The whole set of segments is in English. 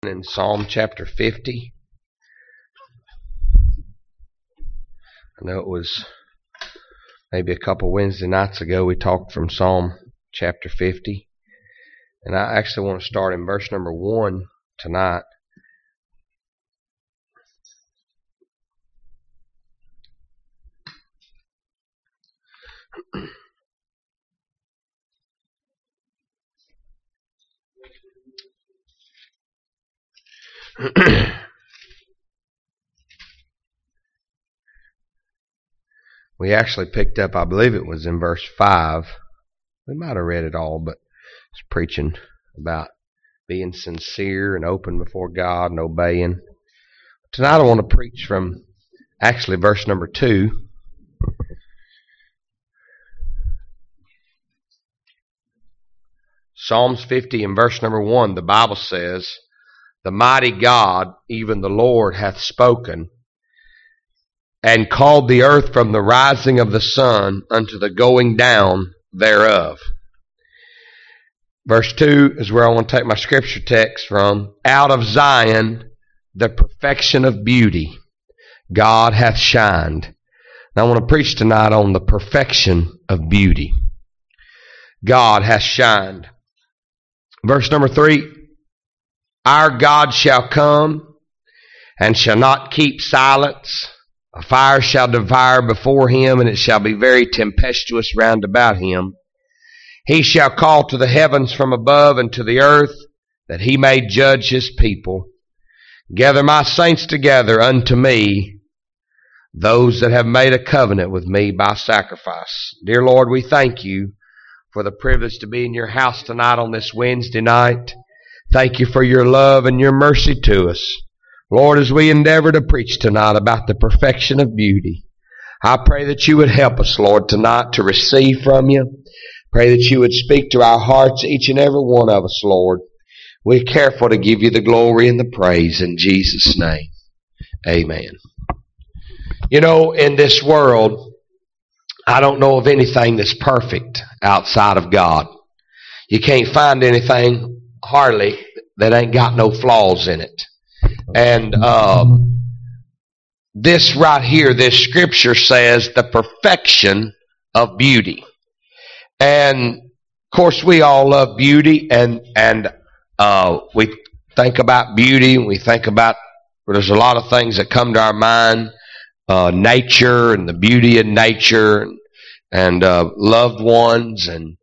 In Psalm chapter 50. I know it was maybe a couple Wednesday nights ago we talked from Psalm chapter 50. And I actually want to start in verse number 1 tonight. We actually picked up, I believe it was in verse 5. We might have read it all, but it's preaching about being sincere and open before God and obeying. Tonight I want to preach from actually verse number 2. Psalms 50 and verse number 1, the Bible says, "The mighty God, even the Lord, hath spoken, and called the earth from the rising of the sun unto the going down thereof." Verse 2 is where I want to take my scripture text from. "Out of Zion, the perfection of beauty, God hath shined." Now I want to preach tonight on the perfection of beauty. God hath shined. Verse number 3, "Our God shall come, and shall not keep silence. A fire shall devour before him, and it shall be very tempestuous round about him. He shall call to the heavens from above, and to the earth, that he may judge his people. Gather my saints together unto me, those that have made a covenant with me by sacrifice." Dear Lord, we thank you for the privilege to be in your house tonight on this Wednesday night. Thank you for your love and your mercy to us. Lord, as we endeavor to preach tonight about the perfection of beauty, I pray that you would help us, Lord, tonight to receive from you. Pray that you would speak to our hearts, each and every one of us, Lord. We're careful to give you the glory and the praise in Jesus' name. Amen. You know, in this world, I don't know of anything that's perfect outside of God. You can't find anything hardly that ain't got no flaws in it. And this right here, this scripture says the perfection of beauty. And of course we all love beauty, and we think about beauty, and we think about, there's a lot of things that come to our mind, nature and the beauty of nature, and loved ones, and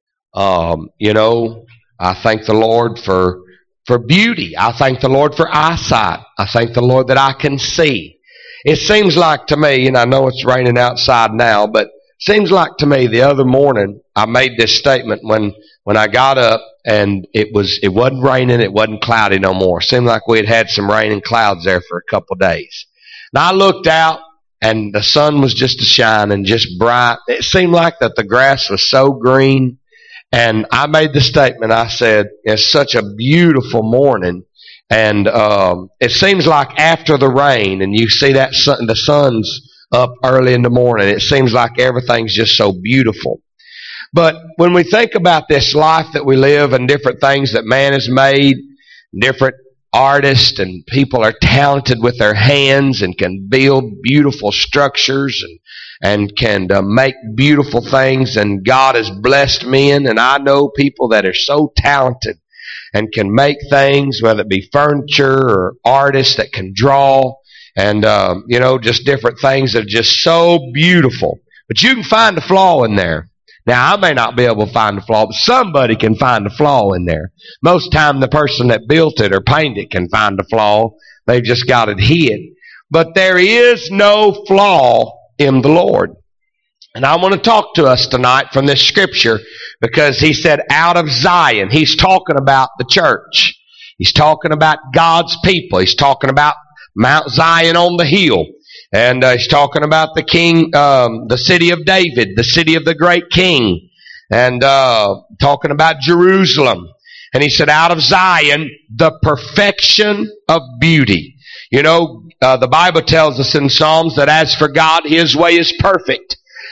you know, I thank the Lord for beauty. I thank the Lord for eyesight. I thank the Lord that I can see. It seems like to me, and I know it's raining outside now, but it seems like to me the other morning I made this statement when I got up, and it wasn't raining, it wasn't cloudy no more. It seemed like we had some rain and clouds there for a couple of days. Now I looked out, and the sun was just a shining, just bright. It seemed like that the grass was so green. And I made the statement, I said, it's such a beautiful morning. And it seems like after the rain, and you see that the sun's up early in the morning, it seems like everything's just so beautiful. But when we think about this life that we live and different things that man has made, different artists and people are talented with their hands and can build beautiful structures and can make beautiful things, and God has blessed men, and I know people that are so talented and can make things, whether it be furniture or artists that can draw, and you know, just different things that are just so beautiful. But you can find a flaw in there. Now, I may not be able to find a flaw, but somebody can find a flaw in there. Most of the time, the person that built it or painted it can find a flaw. They've just got it hid. But there is no flaw in the Lord. And I want to talk to us tonight from this scripture, because he said, out of Zion. He's talking about the church. He's talking about God's people. He's talking about Mount Zion on the hill. And he's talking about the king, the city of David, the city of the great king. And talking about Jerusalem. And he said, out of Zion, the perfection of beauty. You know, the Bible tells us in Psalms that as for God, his way is perfect.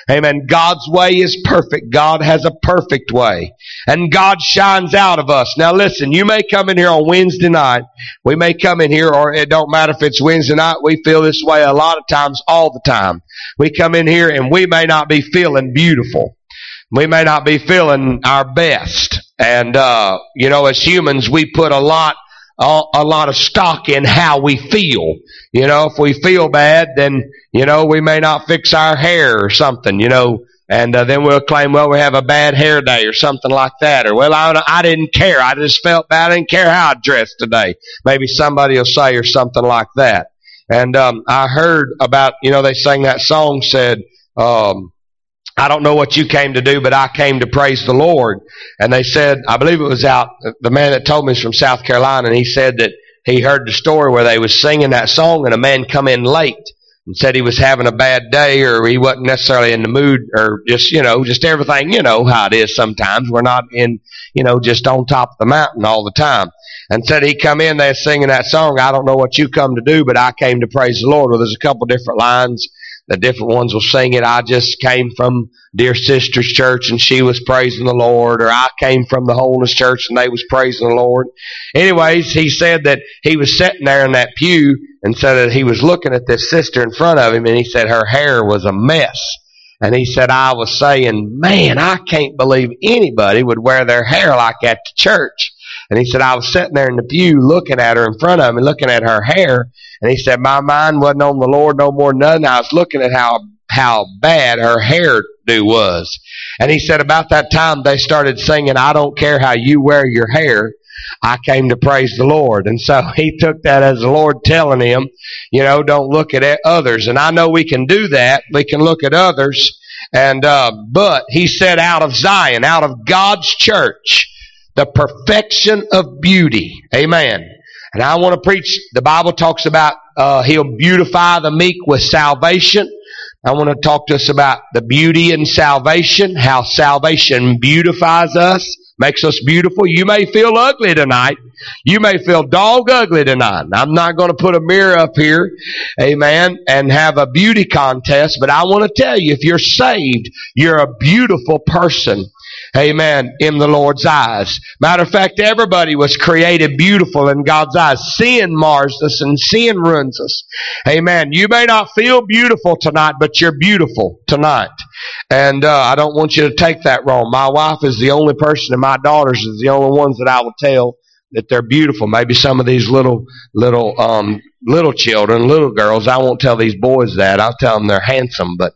Amen. God's way is perfect. God has a perfect way. And God shines out of us. Now listen, you may come in here on Wednesday night. We may come in here, or it don't matter if it's Wednesday night. We feel this way a lot of times, all the time. We come in here and we may not be feeling beautiful. We may not be feeling our best. And, as humans, we put a lot of stock in how we feel. If we feel bad, then, we may not fix our hair or something, and then we'll claim, well, we have a bad hair day or something like that. Or, well, I didn't care. I just felt bad. I didn't care how I dressed today. Maybe somebody will say or something like that. And, I heard about, they sang that song, said, I don't know what you came to do, but I came to praise the Lord. And they said, I believe it was the man that told me is from South Carolina, and he said that he heard the story where they was singing that song and a man come in late and said he was having a bad day, or he wasn't necessarily in the mood, or just everything, how it is sometimes. We're not in, just on top of the mountain all the time. And said he come in there singing that song, I don't know what you come to do, but I came to praise the Lord. Well, there's a couple different lines. The different ones will sing it. I just came from Dear Sister's church and she was praising the Lord. Or I came from the Holiness Church and they was praising the Lord. Anyways, he said that he was sitting there in that pew and said that he was looking at this sister in front of him, and he said her hair was a mess. And he said, I was saying, man, I can't believe anybody would wear their hair like that to church. And he said, I was sitting there in the pew looking at her in front of me, looking at her hair. And he said, my mind wasn't on the Lord no more than nothing. I was looking at how bad her hairdo was. And he said, about that time they started singing, I don't care how you wear your hair, I came to praise the Lord. And so he took that as the Lord telling him, don't look at others. And I know we can do that. We can look at others. And, but he said, out of Zion, out of God's church, the perfection of beauty. Amen. And I want to preach, the Bible talks about, he'll beautify the meek with salvation. I want to talk to us about the beauty in salvation, how salvation beautifies us, makes us beautiful. You may feel ugly tonight. You may feel dog ugly tonight. I'm not going to put a mirror up here, amen, and have a beauty contest, but I want to tell you, if you're saved, you're a beautiful person. Amen. In the Lord's eyes. Matter of fact, everybody was created beautiful in God's eyes. Sin mars us and sin ruins us. Amen. You may not feel beautiful tonight, but you're beautiful tonight. And I don't want you to take that wrong. My wife is the only person, and my daughters is the only ones that I will tell that they're beautiful. Maybe some of these little children, little girls, I won't tell these boys that. I'll tell them they're handsome, but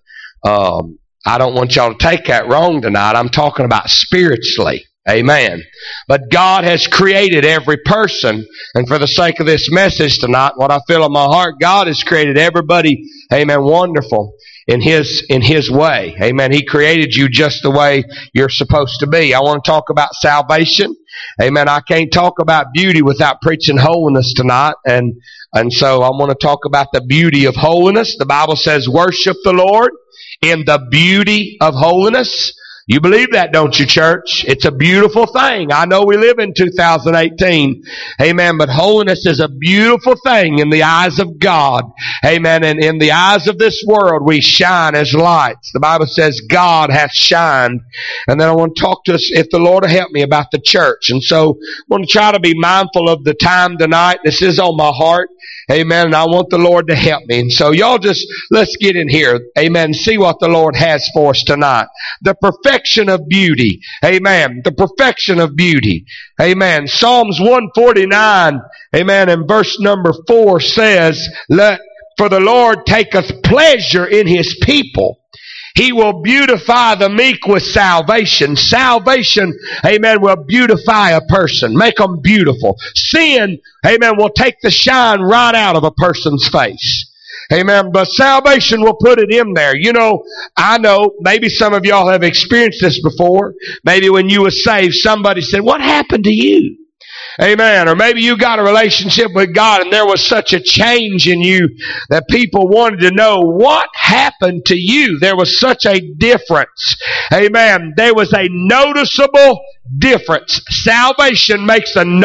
I don't want y'all to take that wrong tonight. I'm talking about spiritually. Amen. But God has created every person, and for the sake of this message tonight, what I feel in my heart, God has created everybody, amen, wonderful in His way. Amen. He created you just the way you're supposed to be. I want to talk about salvation. Amen. I can't talk about beauty without preaching holiness tonight, and so I want to talk about the beauty of holiness. The Bible says, worship the Lord in the beauty of holiness. You believe that, don't you, church? It's a beautiful thing. I know we live in 2018. Amen. But holiness is a beautiful thing in the eyes of God. Amen. And in the eyes of this world, we shine as lights. The Bible says God hath shined. And then I want to talk to us, if the Lord will help me, about the church. And so I want to try to be mindful of the time tonight. This is on my heart. Amen. And I want the Lord to help me. And so y'all let's get in here. Amen. See what the Lord has for us tonight. The perfection of beauty. Amen. The perfection of beauty. Amen. Psalms 149, amen, and verse number 4 says, for the Lord taketh pleasure in His people. He will beautify the meek with salvation. Salvation, amen, will beautify a person, make them beautiful. Sin, amen, will take the shine right out of a person's face. Amen. But salvation will put it in there. I know maybe some of y'all have experienced this before. Maybe when you were saved, somebody said, what happened to you? Amen. Or maybe you got a relationship with God and there was such a change in you that people wanted to know what happened to you. There was such a difference. Amen. There was a noticeable difference. Salvation makes a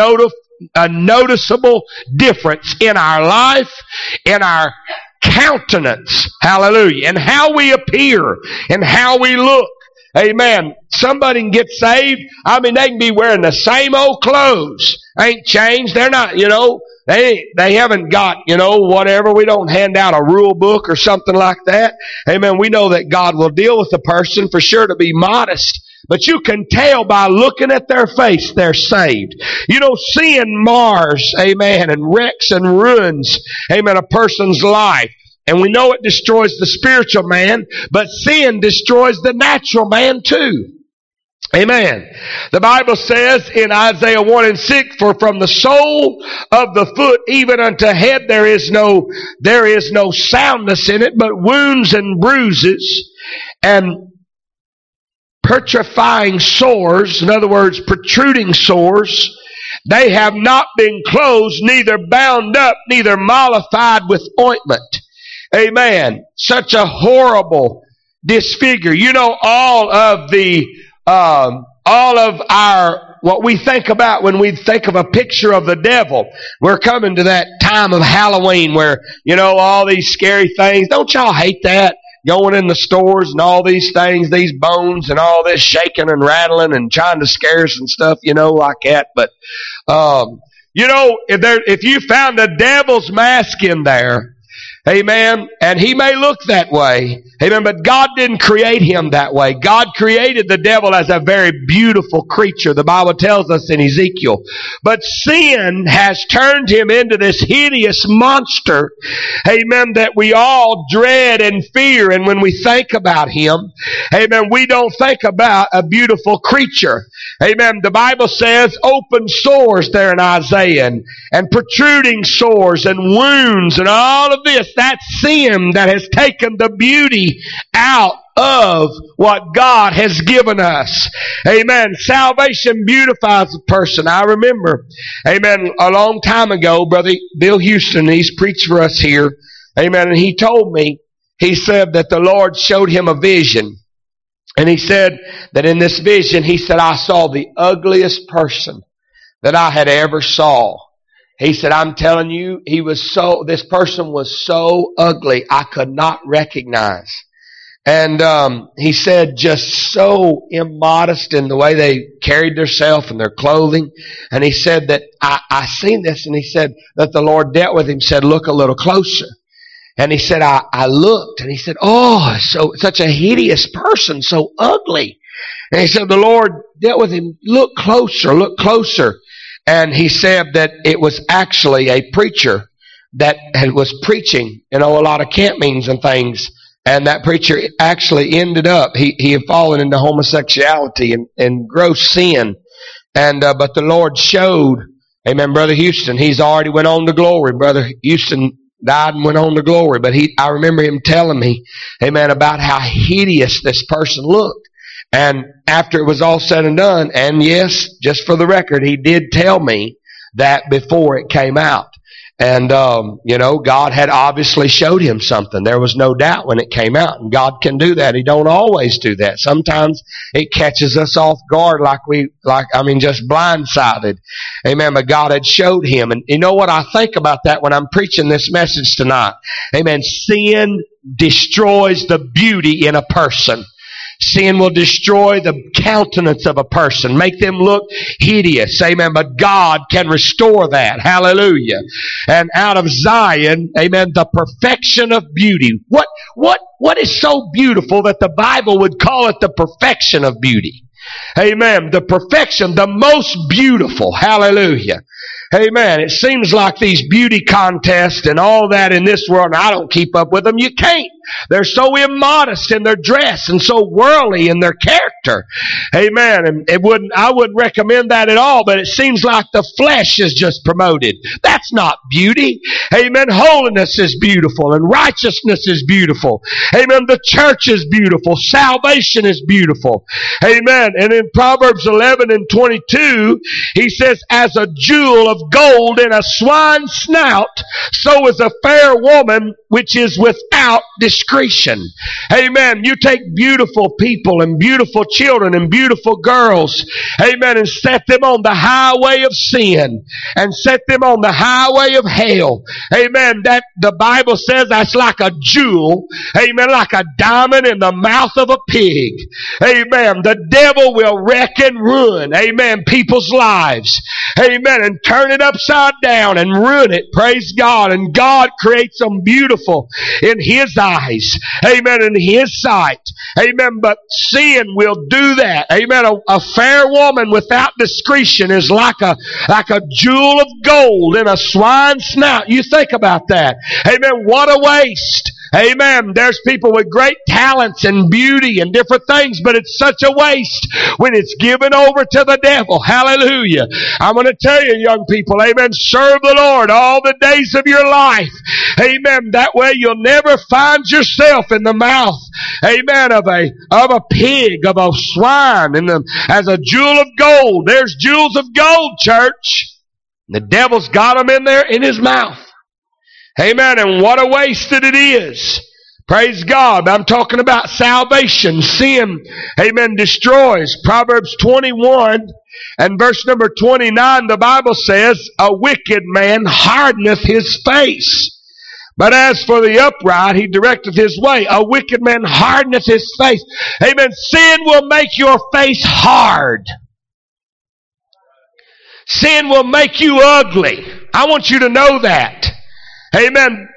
noticeable difference in our life, in our countenance. Hallelujah. And how we appear and how we look. Amen. Somebody can get saved. I mean, they can be wearing the same old clothes. Ain't changed. They're not, they haven't got, whatever. We don't hand out a rule book or something like that. Amen. We know that God will deal with the person for sure to be modest. But you can tell by looking at their face they're saved. Sin mars, amen, and wrecks and ruins, amen, a person's life. And we know it destroys the spiritual man, but sin destroys the natural man too. Amen. The Bible says in Isaiah 1:6, for from the sole of the foot even unto head there is no soundness in it, but wounds and bruises and putrefying sores, in other words, protruding sores. They have not been closed, neither bound up, neither mollified with ointment. Amen. Such a horrible disfigure. All of our, what we think about when we think of a picture of the devil. We're coming to that time of Halloween where, all these scary things. Don't y'all hate that? Going in the stores and all these things, these bones and all this shaking and rattling and trying to scare us and stuff, like that. But, if you found a devil's mask in there, amen, and he may look that way, amen, but God didn't create him that way. God created the devil as a very beautiful creature, the Bible tells us in Ezekiel. But sin has turned him into this hideous monster, amen, that we all dread and fear. And when we think about him, amen, we don't think about a beautiful creature. Amen. The Bible says open sores there in Isaiah and protruding sores and wounds and all of this. That's sin that has taken the beauty out of what God has given us. Amen. Salvation beautifies a person. I remember, amen, a long time ago, Brother Bill Houston, he's preached for us here. Amen. And he told me, he said that the Lord showed him a vision. And he said that in this vision, he said, I saw the ugliest person that I had ever saw. He said, I'm telling you, this person was so ugly, I could not recognize. And he said, just so immodest in the way they carried themselves and their clothing. And he said that I seen this, and he said that the Lord dealt with him, said, look a little closer. And he said, I looked, and he said, oh, such a hideous person, so ugly. And he said, the Lord dealt with him, look closer. And he said that it was actually a preacher that was preaching, a lot of camp meetings and things. And that preacher actually ended up, he had fallen into homosexuality and gross sin. And, but the Lord showed, amen, Brother Houston, he's already went on to glory. Brother Houston died and went on to glory. But I remember him telling me, amen, about how hideous this person looked. And after it was all said and done, and yes, just for the record, he did tell me that before it came out. And, God had obviously showed him something. There was no doubt when it came out. And God can do that. He don't always do that. Sometimes it catches us off guard just blindsided. Amen. But God had showed him. And you know what I think about that when I'm preaching this message tonight? Amen. Sin destroys the beauty in a person. Sin will destroy the countenance of a person, make them look hideous. Amen. But God can restore that. Hallelujah. And out of Zion, amen, the perfection of beauty. What is so beautiful that the Bible would call it the perfection of beauty? Amen. The perfection, the most beautiful. Hallelujah. Amen. It seems like these beauty contests and all that in this world, and I don't keep up with them. You can't. They're so immodest in their dress and so worldly in their character. Amen. And I wouldn't recommend that at all, but it seems like the flesh is just promoted. That's not beauty. Amen. Holiness is beautiful and righteousness is beautiful. Amen. The church is beautiful. Salvation is beautiful. Amen. And in Proverbs 11:22, he says, as a jewel of gold in a swine's snout, so is a fair woman which is without distinction. discretion. Amen. You take beautiful people and beautiful children and beautiful girls, amen, and set them on the highway of sin and set them on the highway of hell. Amen. That the Bible says that's like a jewel, amen, like a diamond in the mouth of a pig. Amen. The devil will wreck and ruin, amen, people's lives. Amen. And turn it upside down and ruin it. Praise God. And God creates them beautiful in His eyes. Amen. In His sight. Amen. But sin will do that. Amen. A fair woman without discretion is like a jewel of gold in a swine's snout. You think about that. Amen. What a waste. Amen. There's people with great talents and beauty and different things, but it's such a waste when it's given over to the devil. Hallelujah. I'm going to tell you, young people, amen, serve the Lord all the days of your life. Amen. That way you'll never find yourself in the mouth, amen, of a pig, of a swine, as a jewel of gold. There's jewels of gold, church. The devil's got them in there in his mouth. Amen. And what a waste that it is. Praise God. I'm talking about salvation. Sin, amen, destroys. Proverbs 21 and verse number 29, the Bible says, a wicked man hardeneth his face, but as for the upright, he directeth his way. A wicked man hardeneth his face. Amen. Sin will make your face hard. Sin will make you ugly. I want you to know that. Amen.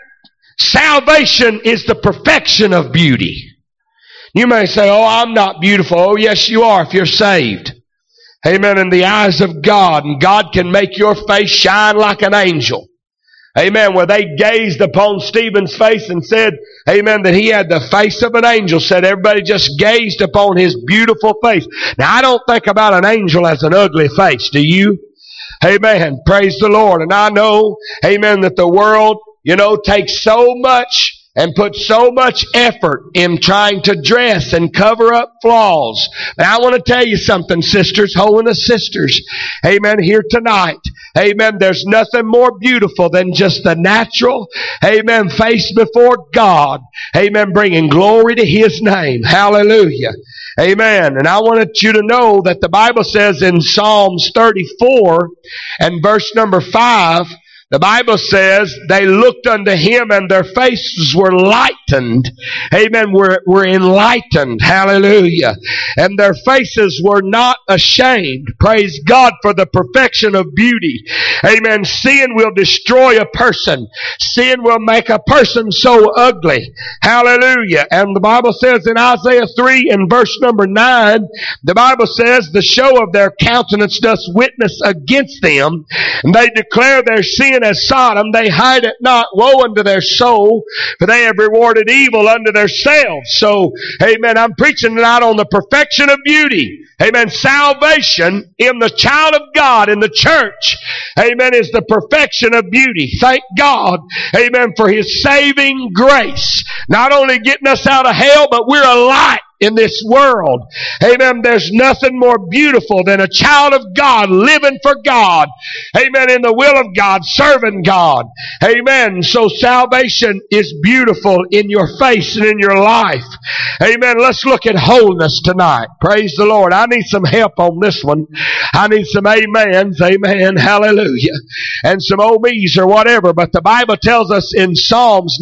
Salvation is the perfection of beauty. You may say, oh, I'm not beautiful. Oh, yes, you are if you're saved. Amen. In the eyes of God. And God can make your face shine like an angel. Amen. Where they gazed upon Stephen's face and said, amen, that he had the face of an angel. Said everybody just gazed upon his beautiful face. Now, I don't think about an angel as an ugly face. Do you? Amen. Praise the Lord. And I know, amen, that the world, takes so much and puts so much effort in trying to dress and cover up flaws. But I want to tell you something, sisters, holiness sisters. Amen. Here tonight. Amen. There's nothing more beautiful than just the natural, amen, face before God. Amen. Bringing glory to His name. Hallelujah. Amen. And I wanted you to know that the Bible says in Psalms 34 and verse number 5, the Bible says they looked unto Him and their faces were lightened. Amen. Were enlightened. Hallelujah. And their faces were not ashamed. Praise God for the perfection of beauty. Amen. Sin will destroy a person. Sin will make a person so ugly. Hallelujah. And the Bible says in Isaiah 3 and verse number 9, the Bible says the show of their countenance doth witness against them, and they declare their sin as Sodom, they hide it not. Woe unto their soul, for they have rewarded evil unto themselves. So, amen, I'm preaching tonight on the perfection of beauty. Amen. Salvation in the child of God, in the church, amen, is the perfection of beauty. Thank God, amen, for His saving grace. Not only getting us out of hell, but we're a light in this world. Amen. There's nothing more beautiful than a child of God living for God. Amen. In the will of God, serving God. Amen. So salvation is beautiful in your face and in your life. Amen. Let's look at holiness tonight. Praise the Lord. I need some help on this one. I need some amens. Amen. Hallelujah. And some ohs or whatever. But the Bible tells us in Psalms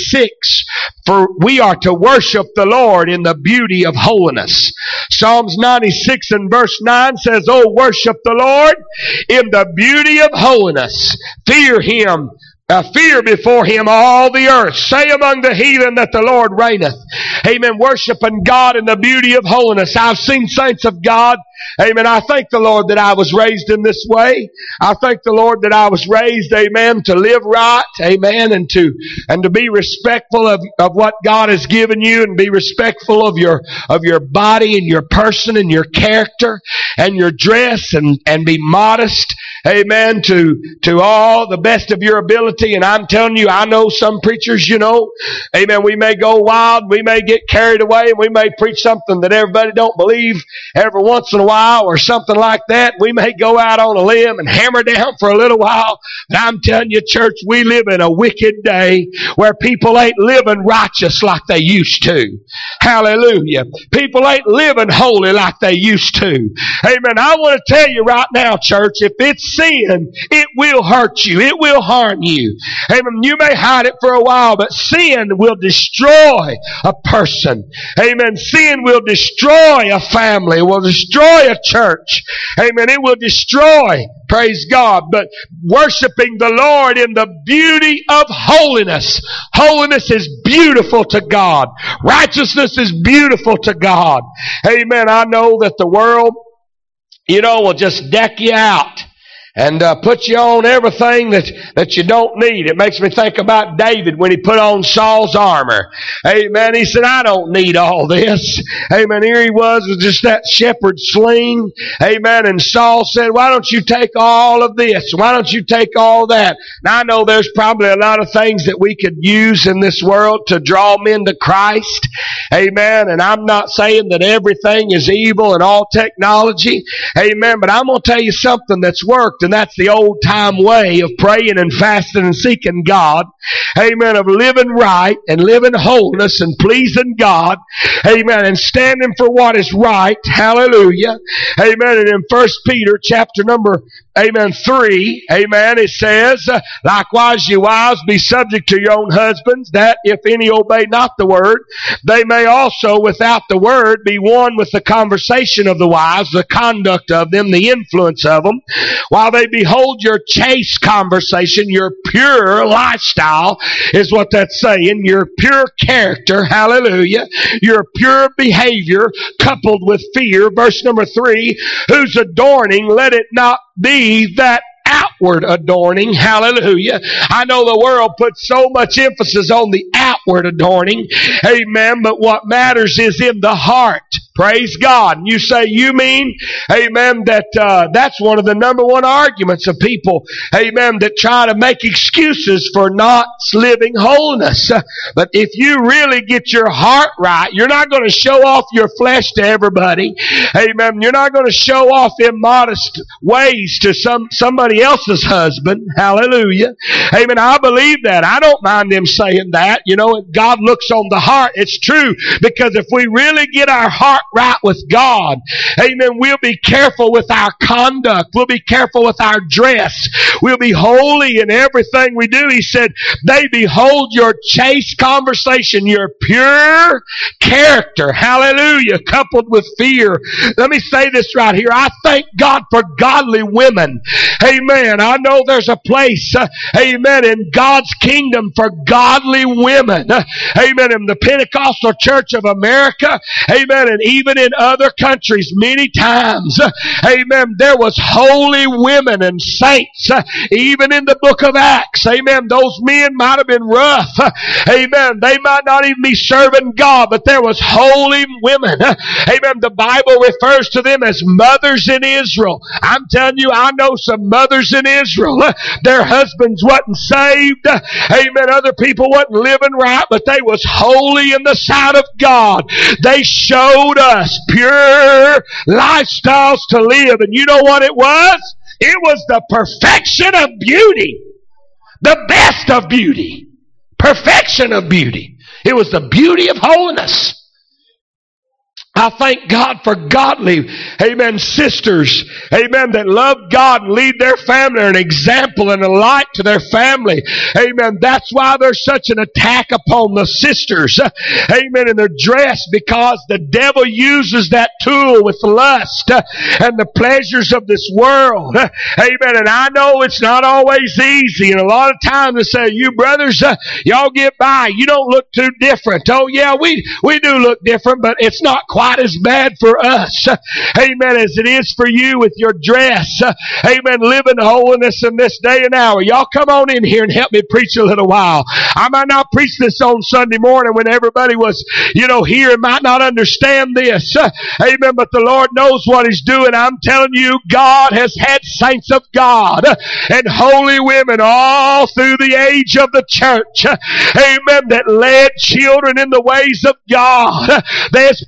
96, for we are to worship the Lord in the beauty of holiness. Psalms 96 and verse 9 says, oh, worship the Lord in the beauty of holiness. Fear Him. Fear before Him all the earth. Say among the heathen that the Lord reigneth. Amen. Worshiping God in the beauty of holiness. I've seen saints of God. Amen. I thank the Lord that I was raised in this way. I thank the Lord that I was raised, amen, to live right, amen, and to be respectful of what God has given you, and be respectful of your body and your person and your character and your dress, and be modest. Amen. To all the best of your ability. And I'm telling you, I know some preachers, amen, we may go wild, we may get carried away, and we may preach something that everybody don't believe every once in a while or something like that. We may go out on a limb and hammer down for a little while. But I'm telling you, church, we live in a wicked day where people ain't living righteous like they used to. Hallelujah. People ain't living holy like they used to. Amen. I want to tell you right now, church, if it's sin, it will hurt you. It will harm you. Amen. You may hide it for a while, but sin will destroy a person. Amen. Sin will destroy a family. It will destroy a church. Amen. It will destroy, praise God, but worshiping the Lord in the beauty of holiness. Holiness is beautiful to God. Righteousness is beautiful to God. Amen. I know that the world, will just deck you out and put you on everything that you don't need. It makes me think about David when he put on Saul's armor. Amen. He said, I don't need all this. Amen. Here he was with just that shepherd's sling. Amen. And Saul said, why don't you take all of this? Why don't you take all that? Now I know there's probably a lot of things that we could use in this world to draw men to Christ. Amen. And I'm not saying that everything is evil and all technology. Amen. But I'm going to tell you something that's worked. And that's the old time way of praying and fasting and seeking God. Amen. Of living right and living holiness and pleasing God. Amen. And standing for what is right. Hallelujah. Amen. And in 1 Peter chapter number 3, amen, it says, likewise, ye wives, be subject to your own husbands, that if any obey not the word, they may also without the word be won with the conversation of the wives, the conduct of them, the influence of them, while they behold your chaste conversation, your pure lifestyle, is what that's saying, your pure character, hallelujah, your pure behavior coupled with fear. Verse number 3, whose adorning, let it not be that outward adorning. Hallelujah. I know the world puts so much emphasis on the outward adorning. Amen. But what matters is in the heart. Praise God. And you say, you mean, amen, that's one of the number one arguments of people, amen, that try to make excuses for not living holiness. But if you really get your heart right, you're not going to show off your flesh to everybody. Amen. You're not going to show off immodest ways to somebody else's husband. Hallelujah. Amen. I believe that. I don't mind them saying that. God looks on the heart. It's true. Because if we really get our heart right with God, amen, we'll be careful with our conduct. We'll be careful with our dress. We'll be holy in everything we do. He said, they behold your chaste conversation, your pure character. Hallelujah. Coupled with fear. Let me say this right here. I thank God for godly women. Amen. I know there's a place, amen, in God's kingdom for godly women. Amen. In the Pentecostal Church of America, amen, and even in other countries many times, amen, there was holy women and saints, even in the book of Acts. Amen. Those men might have been rough. Amen. They might not even be serving God, but there was holy women. Amen. The Bible refers to them as mothers in Israel. I'm telling you, I know some mothers in Israel. Their husbands wasn't saved. Amen. Other people wasn't living right, but they was holy in the sight of God. They showed us pure lifestyles to live. And you know what it was? It was the perfection of beauty. The best of beauty. Perfection of beauty. It was the beauty of holiness. I thank God for godly, amen, sisters, amen, that love God and lead their family, are an example and a light to their family. Amen. That's why there's such an attack upon the sisters, amen, in their dress, because the devil uses that tool with lust and the pleasures of this world. Amen. And I know it's not always easy, and a lot of times they say, you brothers, y'all get by. You don't look too different. Oh yeah, we do look different, but it's not quite as bad for us, amen, as it is for you with your dress. Amen. Living holiness in this day and hour. Y'all come on in here and help me preach a little while. I might not preach this on Sunday morning when everybody was, here and might not understand this. Amen. But the Lord knows what He's doing. I'm telling you, God has had saints of God and holy women all through the age of the church. Amen. That led children in the ways of God. There's praying.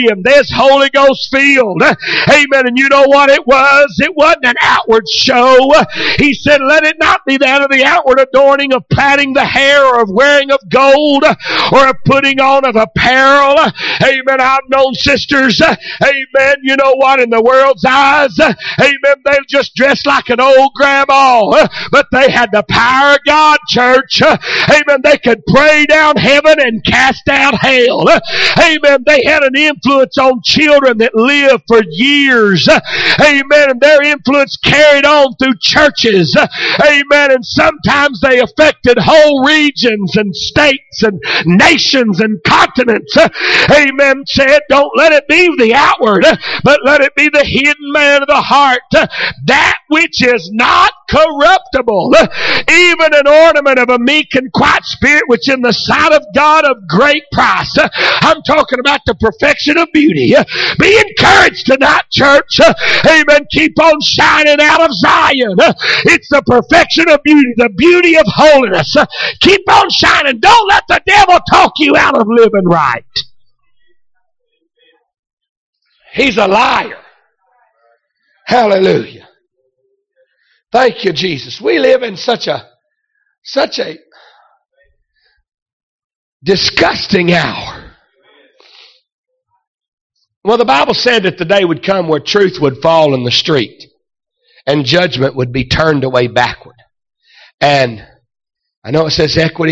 and there's Holy Ghost filled. Amen. And you know what it was? It wasn't an outward show. He said, let it not be that of the outward adorning of plaiting the hair or of wearing of gold or of putting on of apparel. Amen. I've known sisters, amen, you know what, in the world's eyes, amen, they just dressed like an old grandma, but they had the power of God, church. Amen. They could pray down heaven and cast out hell. Amen. They had an influence on children that lived for years. Amen. And their influence carried on through churches. Amen. And sometimes they affected whole regions and states and nations and continents. Amen. Said, don't let it be the outward, but let it be the hidden man of the heart. That which is not corruptible, even an ornament of a meek and quiet spirit, which in the sight of God of great price. I'm talking about the perfection of beauty. Be encouraged tonight, church. Amen. Keep on shining out of Zion. It's the perfection of beauty, the beauty of holiness. Keep on shining. Don't let the devil talk you out of living right. He's a liar. Hallelujah. Thank you, Jesus. We live in such a disgusting hour. Well, the Bible said that the day would come where truth would fall in the street and judgment would be turned away backward. And I know it says equity,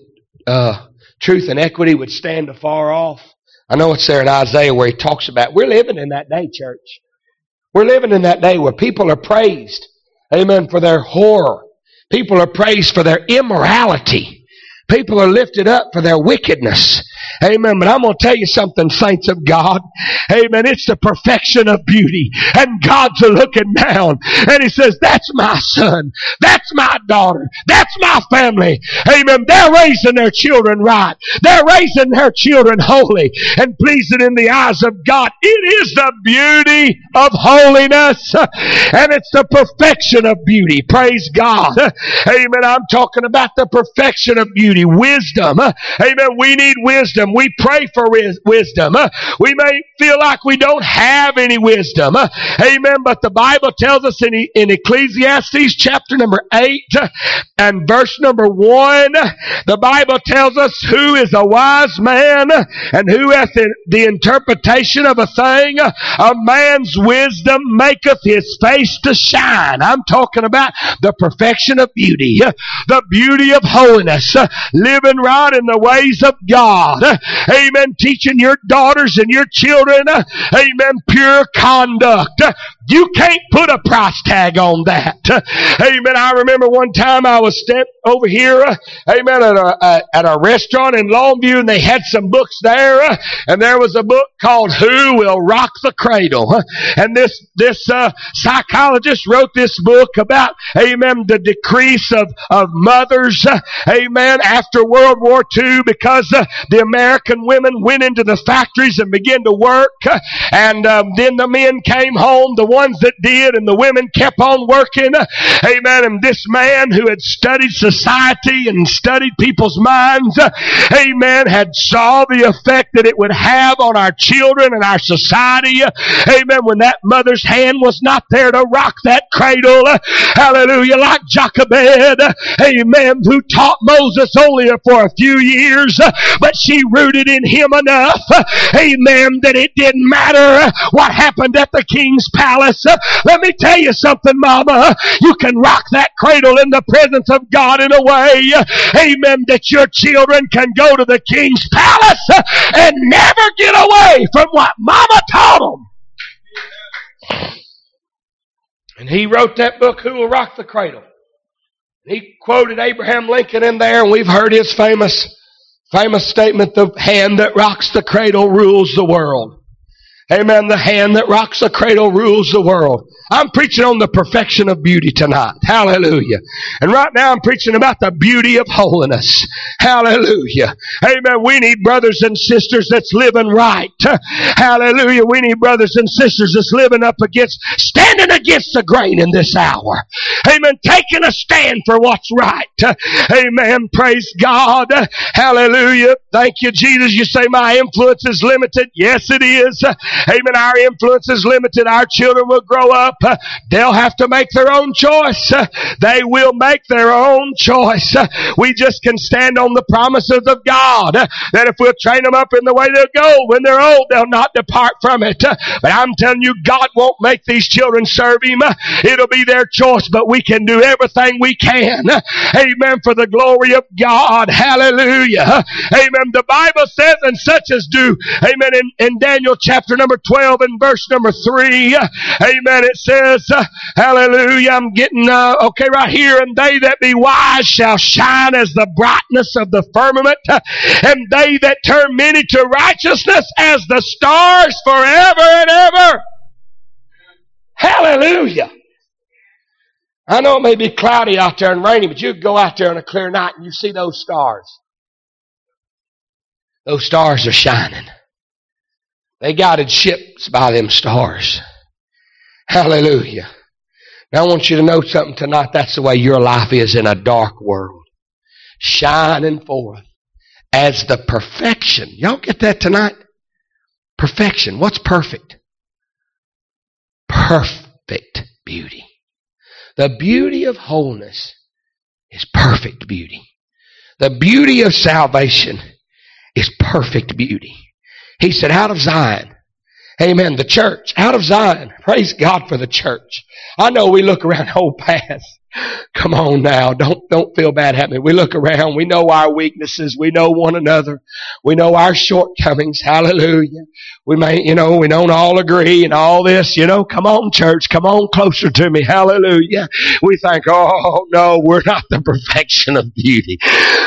truth and equity would stand afar off. I know it's there in Isaiah where he talks about, we're living in that day, church. We're living in that day where people are praised, amen, for their horror. People are praised for their immorality. People are lifted up for their wickedness. Amen. But I'm going to tell you something, saints of God. Amen. It's the perfection of beauty. And God's looking down. And He says, that's my son. That's my daughter. That's my family. Amen. They're raising their children right. They're raising their children holy and pleasing in the eyes of God. It is the beauty of holiness. And it's the perfection of beauty. Praise God. Amen. I'm talking about the perfection of beauty. Wisdom. Amen. We need wisdom. We pray for wisdom. We may feel like we don't have any wisdom. Amen. But the Bible tells us in Ecclesiastes chapter number 8 and verse number 1, the Bible tells us who is a wise man and who hath the interpretation of a thing. A man's wisdom maketh his face to shine. I'm talking about the perfection of beauty, the beauty of holiness, living right in the ways of God. Amen. Teaching your daughters and your children, amen, pure conduct. You can't put a price tag on that. Amen. I remember one time I was over here, amen, at a restaurant in Longview, and they had some books there, and there was a book called Who Will Rock the Cradle? And this psychologist wrote this book about, amen, the decrease of mothers, amen, after World War II, because the American women went into the factories and began to work, and then the men came home, the ones that did, and the women kept on working. Amen. And this man who had studied society and studied people's minds, amen, had saw the effect that it would have on our children and our society. Amen. When that mother's hand was not there to rock that cradle. Hallelujah. Like Jochebed, amen, who taught Moses only for a few years, but she rooted in him enough, amen, that it didn't matter what happened at the king's palace. Let me tell you something, mama. You can rock that cradle in the presence of God in a way, amen, that your children can go to the king's palace and never get away from what mama taught them. And he wrote that book, Who Will Rock the Cradle? He quoted Abraham Lincoln in there, and we've heard his famous statement, the hand that rocks the cradle rules the world. Amen. The hand that rocks the cradle rules the world. I'm preaching on the perfection of beauty tonight. Hallelujah. And right now I'm preaching about the beauty of holiness. Hallelujah. Amen. We need brothers and sisters that's living right. Hallelujah. We need brothers and sisters that's standing against the grain in this hour. Amen. Taking a stand for what's right. Amen. Praise God. Hallelujah. Thank you, Jesus. You say my influence is limited. Yes, it is. Amen. Our influence is limited. Our children will grow up. They'll have to make their own choice. They will make their own choice. We just can stand on the promises of God that if we'll train them up in the way they'll go, when they're old, they'll not depart from it. But I'm telling you, God won't make these children serve Him. It'll be their choice, but we can do everything we can. Amen. For the glory of God. Hallelujah. Amen. The Bible says, and such as do. Amen. In Daniel chapter number 12 and verse number 3. Amen. It says, hallelujah, I'm getting, right here, and they that be wise shall shine as the brightness of the firmament, and they that turn many to righteousness as the stars forever and ever. Hallelujah. I know it may be cloudy out there and rainy, but you can go out there on a clear night and you see those stars. Those stars are shining. They guided ships by them stars. Hallelujah. Now I want you to know something tonight. That's the way your life is in a dark world. Shining forth as the perfection. Y'all get that tonight? Perfection. What's perfect? Perfect beauty. The beauty of wholeness is perfect beauty. The beauty of salvation is perfect beauty. He said, out of Zion. Amen. The church. Out of Zion. Praise God for the church. I know we look around old past. Come on now. Don't feel bad happening. We look around. We know our weaknesses. We know one another. We know our shortcomings. Hallelujah. We don't all agree and all this, come on church. Come on closer to me. Hallelujah. We think, oh no, we're not the perfection of beauty.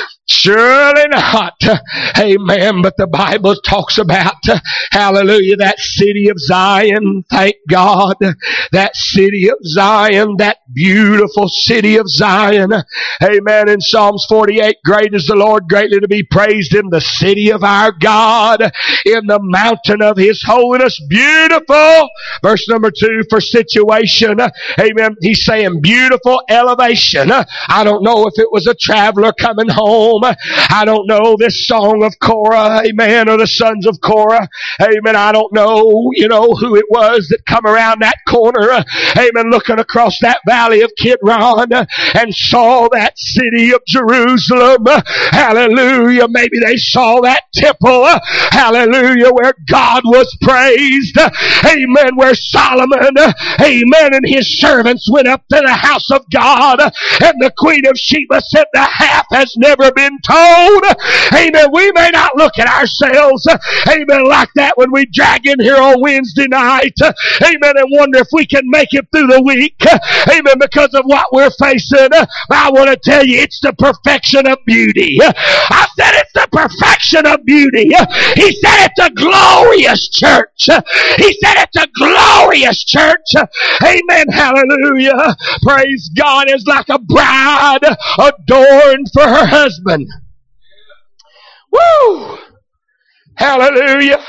Surely not. Amen. But the Bible talks about, hallelujah, that city of Zion. Thank God. That city of Zion, that beautiful city of Zion. Amen. In Psalms 48, great is the Lord, greatly to be praised in the city of our God, in the mountain of His holiness. Beautiful. Verse number 2 for situation. Amen. He's saying beautiful elevation. I don't know if it was a traveler coming home. I don't know this song of Korah, amen, or the sons of Korah, amen. I don't know, who it was that come around that corner, amen, looking across that valley of Kidron and saw that city of Jerusalem, hallelujah. Maybe they saw that temple, hallelujah, where God was praised, amen, where Solomon, amen, and his servants went up to the house of God, and the Queen of Sheba said, the half has never been told. Amen. We may not look at ourselves, amen, like that when we drag in here on Wednesday night, amen, and wonder if we can make it through the week, amen, because of what we're facing. I want to tell you, it's the perfection of beauty. I said it's the perfection of beauty. He said it's a glorious church. He said it's a glorious church. Amen. Hallelujah. Praise God. It's like a bride adorned for her husband. Woo! Hallelujah.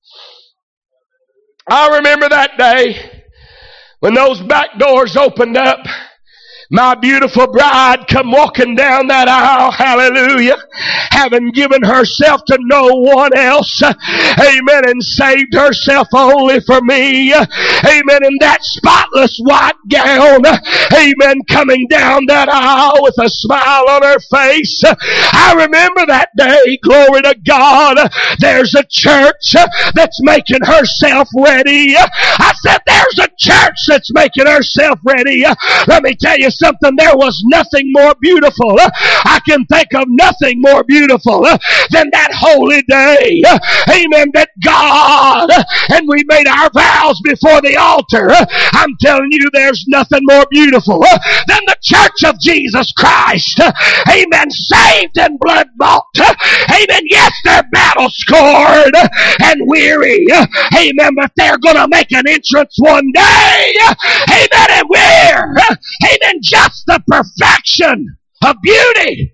I remember that day when those back doors opened up. My beautiful bride come walking down that aisle, hallelujah, having given herself to no one else, amen, and saved herself only for me, amen, in that spotless white gown, amen, coming down that aisle with a smile on her face. I remember that day, glory to God. There's a church that's making herself ready. I said there's a church that's making herself ready. Let me tell you something? There was nothing more beautiful. I can think of nothing more beautiful than that holy day. Amen. That God, and we made our vows before the altar. I'm telling you, there's nothing more beautiful than the church of Jesus Christ. Amen. Saved and blood bought. Amen. Yes, they're battle scored and weary. Amen. But they're going to make an entrance one day. Amen. And we're, amen, just the perfection of beauty.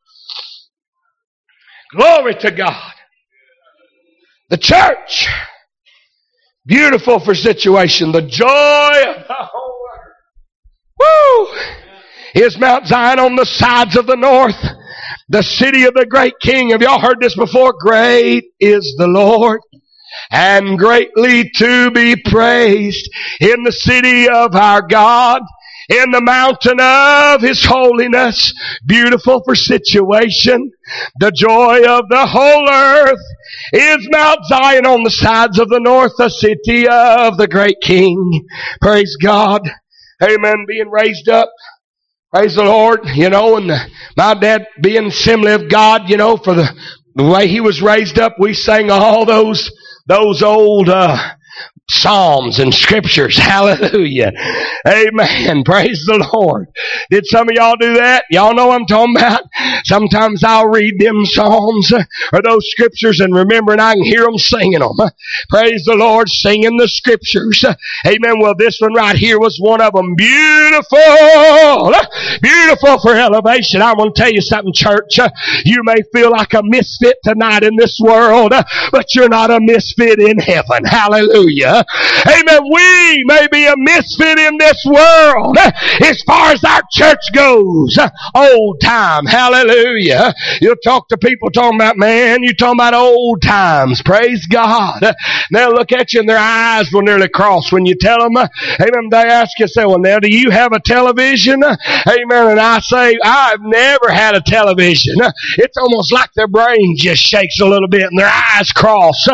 Glory to God. The church, beautiful for situation. The joy of the whole earth. Woo! Is Mount Zion on the sides of the north, the city of the great King. Have y'all heard this before? Great is the Lord, and greatly to be praised in the city of our God, in the mountain of His holiness, beautiful for situation. The joy of the whole earth is Mount Zion on the sides of the north, the city of the great King. Praise God. Amen. Being raised up. Praise the Lord. You know, and my dad being assembly of God, you know, for the way he was raised up, we sang all those old Psalms and scriptures. Hallelujah. Amen. Praise the Lord. Did some of y'all do that? Y'all know what I'm talking about? Sometimes I'll read them Psalms or those scriptures and remember, and I can hear them singing them. Praise the Lord, singing the scriptures. Amen. Well, this one right here was one of them. Beautiful. Beautiful for elevation. I'm going to tell you something, church. You may feel like a misfit tonight in this world, but you're not a misfit in heaven. Hallelujah. Amen. We may be a misfit in this world as far as our church goes. Old time. Hallelujah. You'll talk to people talking about, man, you're talking about old times. Praise God. They'll look at you and their eyes will nearly cross when you tell them. Amen. They ask you, say, well, now, do you have a television? Amen. And I say, I've never had a television. It's almost like their brain just shakes a little bit and their eyes cross.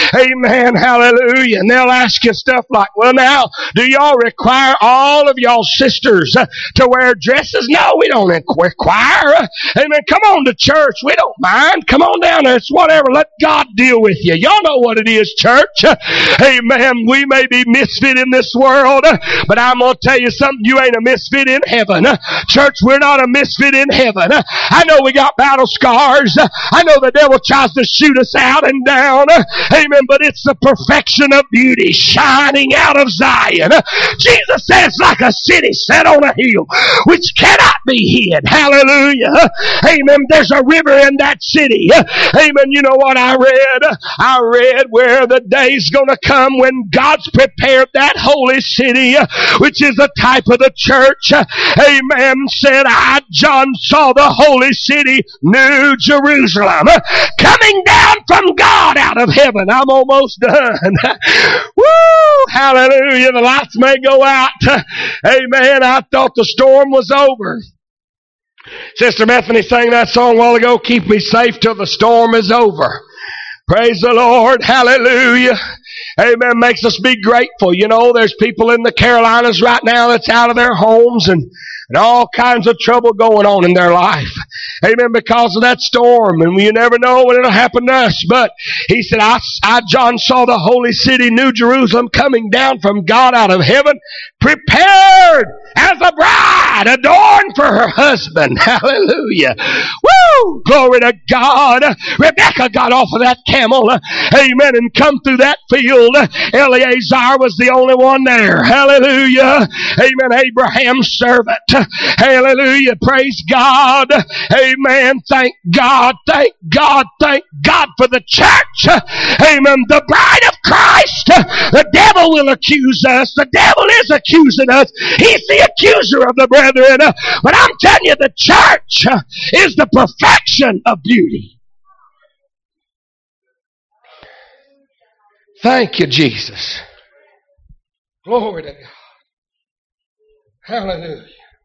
Amen. Hallelujah. And they'll ask you stuff like, well, now, do y'all require all of y'all sisters to wear dresses? No, we don't require. Amen. Come on to church. We don't mind. Come on down there. It's whatever. Let God deal with you. Y'all know what it is, church. Amen. We may be misfit in this world, but I'm going to tell you something. You ain't a misfit in heaven. Church, we're not a misfit in heaven. I know we got battle scars. I know the devil tries to shoot us out and down. Amen. But it's the perfection of beauty shining out of Zion. Jesus says, like a city set on a hill which cannot be hid. Hallelujah. Amen. There's a river in that city. Amen. You know what I read? I read where the day's going to come when God's prepared that holy city, which is a type of the church. Amen. Said, I, John, saw the holy city, New Jerusalem, coming down from God out of heaven. I'm almost done. Woo! Hallelujah. The lights may go out. Amen. I thought the storm was over. Sister Bethany sang that song a while ago, Keep Me Safe Till the Storm Is Over. Praise the Lord. Hallelujah. Amen. Makes us be grateful. You know, there's people in the Carolinas right now that's out of their homes and all kinds of trouble going on in their life. Amen. Because of that storm. And you never know when it'll happen to us. But he said, I, John, saw the holy city, New Jerusalem, coming down from God out of heaven, prepared as a bride adorned for her husband. Hallelujah. Woo! Glory to God. Rebecca got off of that camel. Amen. And come through that field. Eleazar was the only one there. Hallelujah. Amen. Abraham's servant. Hallelujah. Praise God. Amen. Thank God. Thank God. Thank God for the church. Amen. The bride of Christ. The devil will accuse us. The devil is accusing us. He's the accuser of the brethren. But I'm telling you, the church is the perfection of beauty. Thank you, Jesus. Glory to God. Hallelujah.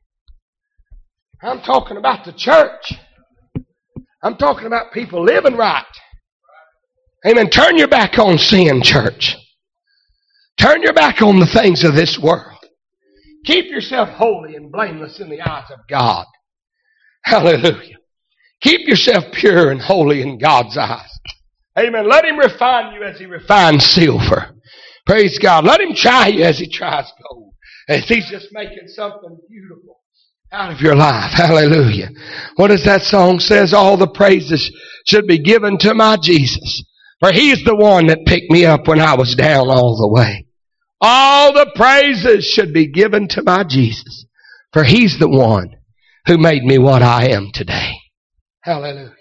I'm talking about the church. I'm talking about people living right. Amen. Turn your back on sin, church. Turn your back on the things of this world. Keep yourself holy and blameless in the eyes of God. Hallelujah. Keep yourself pure and holy in God's eyes. Amen. Let Him refine you as He refines silver. Praise God. Let Him try you as He tries gold. And He's just making something beautiful out of your life. Hallelujah. What does that song says? All the praises should be given to my Jesus. For He's the one that picked me up when I was down all the way. All the praises should be given to my Jesus. For He's the one who made me what I am today. Hallelujah.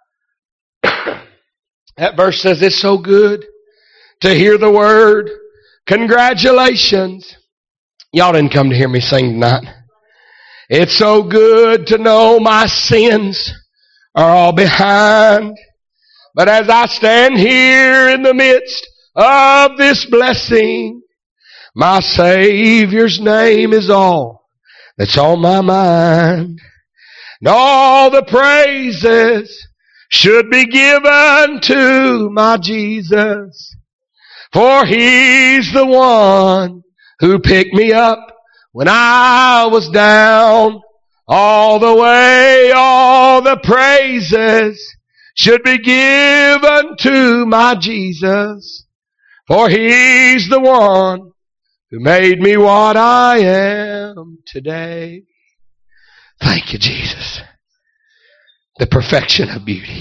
That verse says it's so good to hear the word. Congratulations. Y'all didn't come to hear me sing tonight. It's so good to know my sins are all behind. But as I stand here in the midst of this blessing, my Savior's name is all that's on my mind. And all the praises should be given to my Jesus. For He's the one who picked me up when I was down all the way. All the praises should be given to my Jesus. For He's the one who made me what I am today. Thank you, Jesus. The perfection of beauty.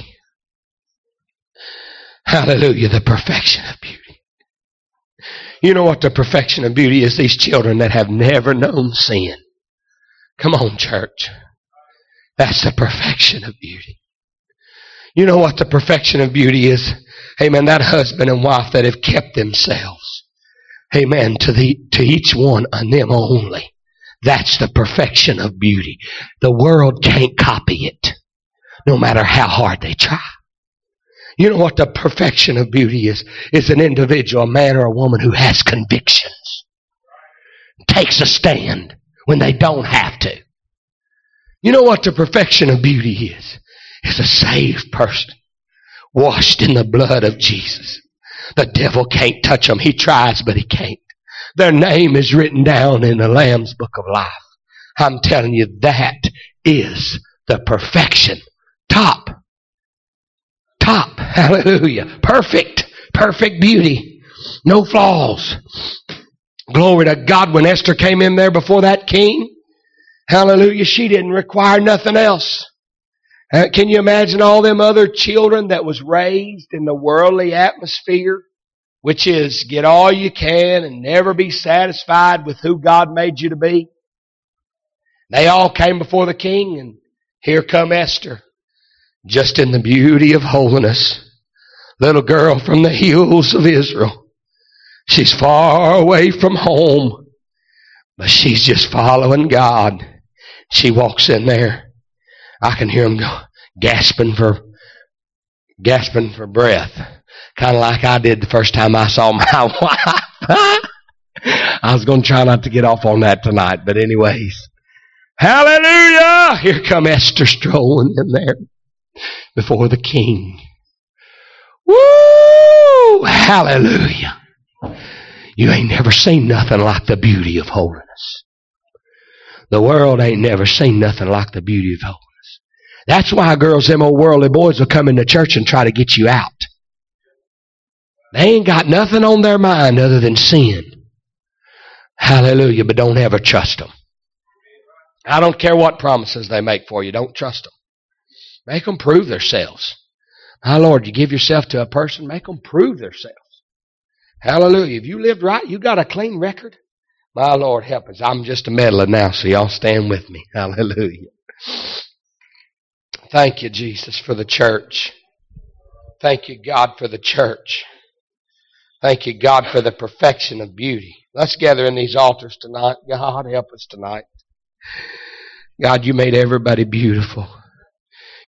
Hallelujah, the perfection of beauty. You know what the perfection of beauty is? These children that have never known sin. Come on, church. That's the perfection of beauty. You know what the perfection of beauty is? Amen. That husband and wife that have kept themselves. Amen. To each one and them only. That's the perfection of beauty. The world can't copy it, no matter how hard they try. You know what the perfection of beauty is? It's an individual, a man or a woman who has convictions. Takes a stand when they don't have to. You know what the perfection of beauty is? It's a saved person, washed in the blood of Jesus. The devil can't touch them. He tries, but he can't. Their name is written down in the Lamb's Book of Life. I'm telling you, that is the perfection. Top. Hallelujah. Perfect beauty. No flaws. Glory to God. When Esther came in there before that king, hallelujah, she didn't require nothing else. Can you imagine all them other children that was raised in the worldly atmosphere, which is get all you can and never be satisfied with who God made you to be? They all came before the king, and here come Esther, just in the beauty of holiness. Little girl from the hills of Israel. She's far away from home, but she's just following God. She walks in there. I can hear them go, gasping for breath. Kind of like I did the first time I saw my wife. I was going to try not to get off on that tonight, but anyways. Hallelujah! Here come Esther strolling in there before the king. Woo! Hallelujah! You ain't never seen nothing like the beauty of holiness. The world ain't never seen nothing like the beauty of holiness. That's why, girls, them old worldly boys will come into church and try to get you out. They ain't got nothing on their mind other than sin. Hallelujah, but don't ever trust them. I don't care what promises they make for you. Don't trust them. Make them prove themselves. My Lord, you give yourself to a person, make them prove themselves. Hallelujah. If you lived right, you got a clean record. My Lord, help us. I'm just a meddler now, so y'all stand with me. Hallelujah. Thank you, Jesus, for the church. Thank you, God, for the church. Thank you, God, for the perfection of beauty. Let's gather in these altars tonight. God, help us tonight. God, you made everybody beautiful.